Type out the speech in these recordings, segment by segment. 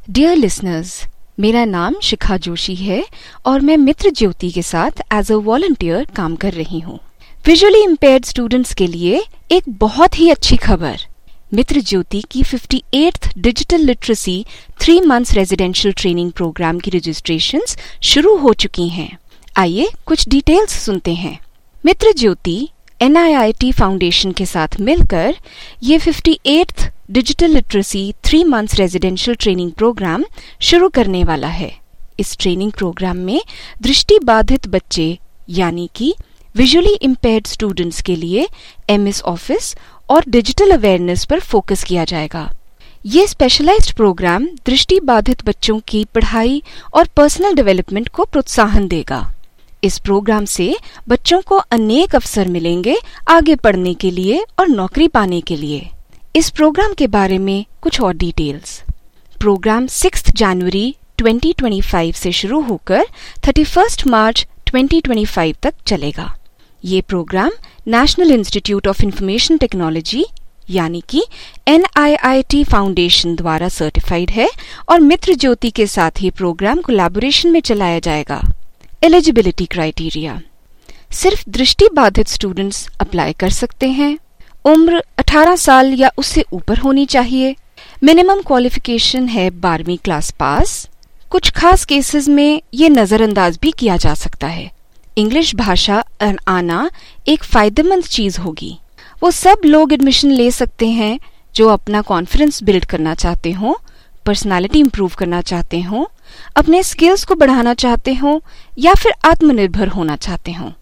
Dear listeners, मेरा नाम शिखा जोशी है और मैं मित्र ज्योति के साथ एज अ वॉलंटियर काम कर रही हूँ। विजुअली इम्पेयर्ड स्टूडेंट्स के लिए एक बहुत ही अच्छी खबर। मित्र ज्योति की 58th digital literacy 3 months residential training programme की रजिस्ट्रेशंस शुरू हो चुकी हैं। आइए कुछ डिटेल्स सुनते हैं। मित्र ज्योति NIIT फाउंडेशन के साथ मिलकर ये 58th digital literacy 3 months residential training programme शुरू करने वाला है। इस ट्रेनिंग प्रोग्राम में दृष्टिबाधित बच्चे यानी कि विजुअली इम्पेयर्ड स्टूडेंट्स के लिए MS ऑफिस और डिजिटल अवेयरनेस पर फोकस किया जाएगा। ये स्पेशलाइज्ड प्रोग्राम दृष्टिबाधित बच्चों की पढ़ाई और पर्सनल डेवलपमेंट को प्रोत्साहन देगा। इस प्रोग्राम से बच्चों को अनेक अवसर मिलेंगे आगे पढ़ने के लिए और नौकरी पाने के लिए। इस प्रोग्राम के बारे में कुछ और डिटेल्स। प्रोग्राम 6 जनवरी 2025 से शुरू होकर 31 मार्च 2025 तक चलेगा। ये programme national institute of information technology यानी कि NIIT फाउंडेशन द्वारा सर्टिफाइड है और मित्र ज्योति के साथ ये प्रोग्राम कोलैबोरेशन में चलाया जाएगा। एलिजिबिलिटी क्राइटेरिया: सिर्फ दृष्टिबाधित स्टूडेंट्स अप्लाई कर सकते हैं। उम्र 18 साल या उससे ऊपर होनी चाहिए। मिनिमम क्वालिफिकेशन है 12वीं क्लास पास। कुछ खास केसेस में ये नजरअंदाज भी किया जा सकता है। इंग्लिश भाषा आना एक फायदेमंद चीज होगी। वो सब लोग एडमिशन ले सकते हैं जो अपना कॉन्फिडेंस बिल्ड करना चाहते हो, पर्सनालिटी इंप्रूव करना चाहते हो, अपने स्किल्स को बढ़ाना चाहते हो या फिर आत्मनिर्भर होना चाहते हो।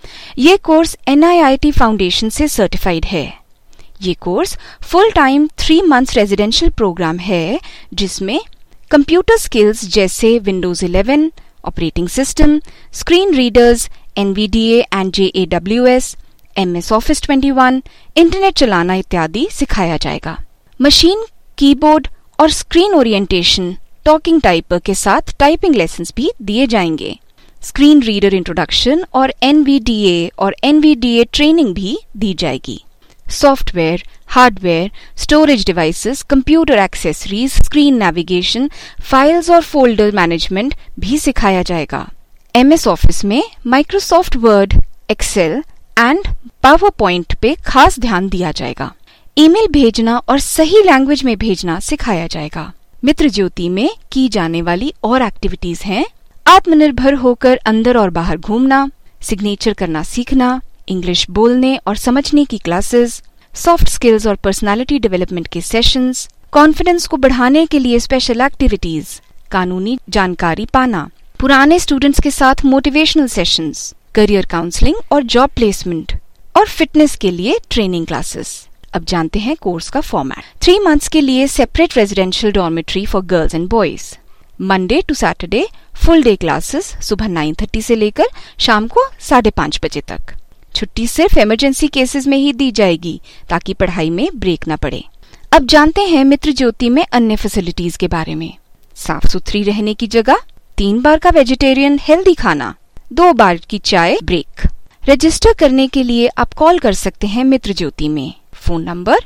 ये कोर्स NIIT फाउंडेशन से सर्टिफाइड है। ये course full time 3 months residential programme है जिसमें कंप्यूटर स्किल्स जैसे Windows 11, operating system, screen readers, NVDA and JAWS, MS office 21, internet चलाना इत्यादि सिखाया जाएगा। मशीन, कीबोर्ड और स्क्रीन ओरिएंटेशन, टॉकिंग टाइपर के साथ टाइपिंग लेसन्स भी दिए जाएंगे। स्क्रीन रीडर इंट्रोडक्शन और NVDA और NVDA ट्रेनिंग भी दी जाएगी। Software, hardware, storage devices, computer accessories, screen navigation, files और फोल्डर मैनेजमेंट भी सिखाया जाएगा। MS ऑफिस में Microsoft Word, Excel and PowerPoint पे खास ध्यान दिया जाएगा। ईमेल भेजना और सही लैंग्वेज में भेजना सिखाया जाएगा। मित्र ज्योति में की जाने वाली और एक्टिविटीज हैं: आत्मनिर्भर होकर अंदर और बाहर घूमना, सिग्नेचर करना सीखना, इंग्लिश बोलने और समझने की क्लासेस, सॉफ्ट स्किल्स और पर्सनालिटी डेवलपमेंट के सेशंस, कॉन्फिडेंस को बढ़ाने के लिए स्पेशल एक्टिविटीज, कानूनी जानकारी पाना, पुराने स्टूडेंट्स के साथ मोटिवेशनल सेशंस, करियर काउंसलिंग और जॉब प्लेसमेंट और फिटनेस के लिए ट्रेनिंग क्लासेस। अब जानते हैं कोर्स का फॉर्मेट। 3 months के लिए separate residential dormitory for girls and boys. Monday to Saturday full day classes सुबह 9:30 से लेकर शाम को 5:30 बजे तक। छुट्टी सिर्फ इमरजेंसी केसेस में ही दी जाएगी ताकि पढ़ाई में ब्रेक न पड़े। अब जानते हैं मित्र ज्योति में अन्य फैसिलिटीज के बारे में। साफ सुथरी रहने की जगह, 3 बार का वेजिटेरियन हेल्दी खाना, 2 बार की चाय ब्रेक। रजिस्टर करने के लिए आप कॉल कर सकते हैं मित्र ज्योति में। फोन नंबर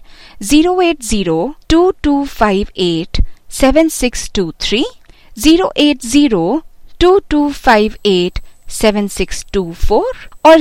08022587623, 08022587624 और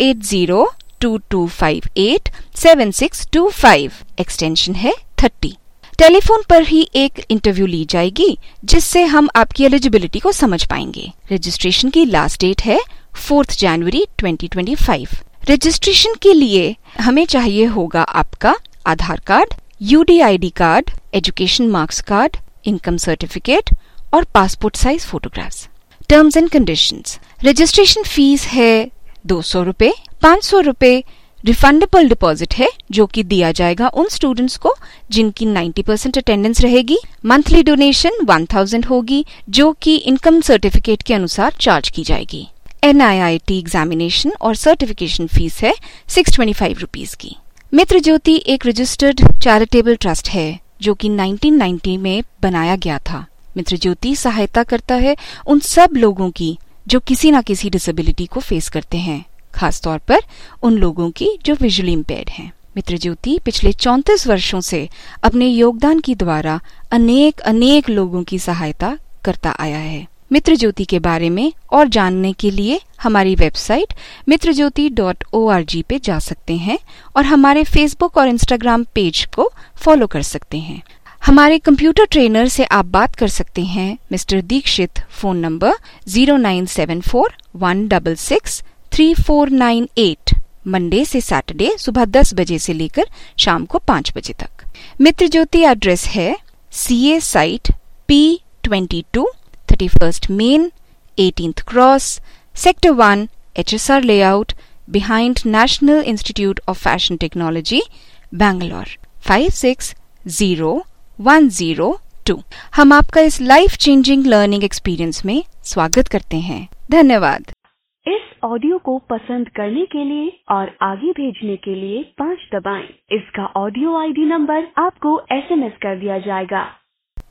08022587625। एक्सटेंशन है 30। टेलीफोन पर ही एक इंटरव्यू ली जाएगी जिससे हम आपकी एलिजिबिलिटी को समझ पाएंगे। रजिस्ट्रेशन की लास्ट डेट है 4 जनवरी 2025। रजिस्ट्रेशन के लिए हमें चाहिए होगा आपका Aadhaar card, UDID card, education marks card, income certificate और passport size photographs. Terms and conditions: registration fees है 200 रुपए। 500 रुपए रिफंडेबल डिपॉजिट है जो कि दिया जाएगा उन स्टूडेंट्स को जिनकी 90% अटेंडेंस रहेगी। मंथली डोनेशन 1000 होगी जो कि इनकम सर्टिफिकेट के अनुसार चार्ज की जाएगी। NIIT एग्जामिनेशन और सर्टिफिकेशन फीस है 625 रुपीज की। मित्र ज्योति एक रजिस्टर्ड चैरिटेबल ट्रस्ट है जो कि 1990 में बनाया गया था। मित्र ज्योति सहायता करता है उन सब लोगों की जो किसी न किसी डिसेबिलिटी को फेस करते हैं, खासतौर पर उन लोगों की जो विजुअली इम्पेयर्ड हैं। मित्र ज्योति पिछले 34 वर्षों से अपने योगदान की द्वारा अनेक लोगों की सहायता करता आया है। मित्र ज्योति के बारे में और जानने के लिए हमारी वेबसाइट mitrajyoti.org पे जा सकते हैं और हमारे फेसबुक और इंस्टाग्राम पेज को फॉलो कर सकते हैं। हमारे कंप्यूटर ट्रेनर से आप बात कर सकते हैं mister Dixit, phone number 0974-166-3498, Monday से सैटरडे सुबह 10 बजे से लेकर शाम को 5 बजे तक। मित्र ज्योति एड्रेस है CA site P22 31st main 18th cross sector 1 HSR layout behind national institute of fashion technology Bangalore 560-102। हम आपका इस लाइफ चेंजिंग लर्निंग एक्सपीरियंस में स्वागत करते हैं। धन्यवाद। इस ऑडियो को पसंद करने के लिए और आगे भेजने के लिए 5 दबाएं। इसका ऑडियो ID नंबर आपको SMS कर दिया जाएगा।